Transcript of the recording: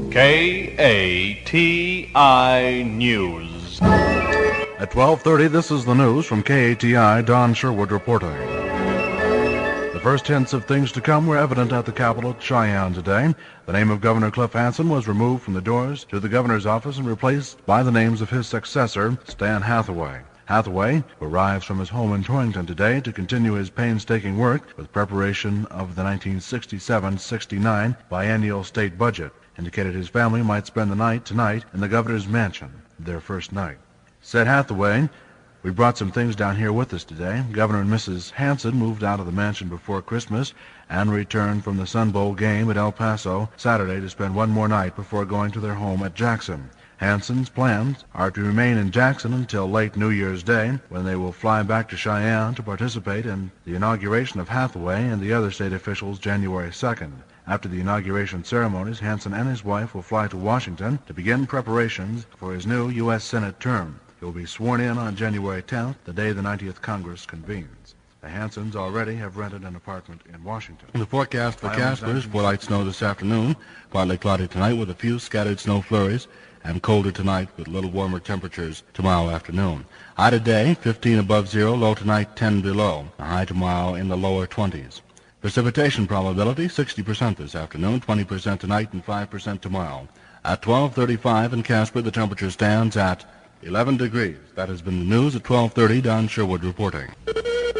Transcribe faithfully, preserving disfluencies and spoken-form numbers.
K A T I News. At twelve thirty, this is the news from K A T I. Don Sherwood reporting. The first hints of things to come were evident at the Capitol at Cheyenne today. The name of Governor Cliff Hansen was removed from the doors to the governor's office and replaced by the names of his successor, Stan Hathaway. Hathaway arrives from his home in Torrington today to continue his painstaking work with preparation of the nineteen sixty-seven sixty-nine biennial state budget. Indicated his family might spend the night tonight in the governor's mansion, their first night. Said Hathaway, "We brought some things down here with us today. Governor and Missus Hansen moved out of the mansion before Christmas and returned from the Sun Bowl game at El Paso Saturday to spend one more night before going to their home at Jackson. Hansen's plans are to remain in Jackson until late New Year's Day, when they will fly back to Cheyenne to participate in the inauguration of Hathaway and the other state officials January second. After the inauguration ceremonies, Hansen and his wife will fly to Washington to begin preparations for his new U S Senate term. He will be sworn in on January tenth, the day the ninetieth Congress convenes. The Hansens already have rented an apartment in Washington." The forecast for Casper is for light snow this afternoon, partly cloudy tonight with a few scattered snow flurries, and colder tonight with little warmer temperatures tomorrow afternoon. High today, fifteen above zero, low tonight, ten below. A high tomorrow in the lower twenties. Precipitation probability, sixty percent this afternoon, twenty percent tonight, and five percent tomorrow. At twelve thirty-five in Casper, the temperature stands at eleven degrees. That has been the news at twelve thirty. Don Sherwood reporting.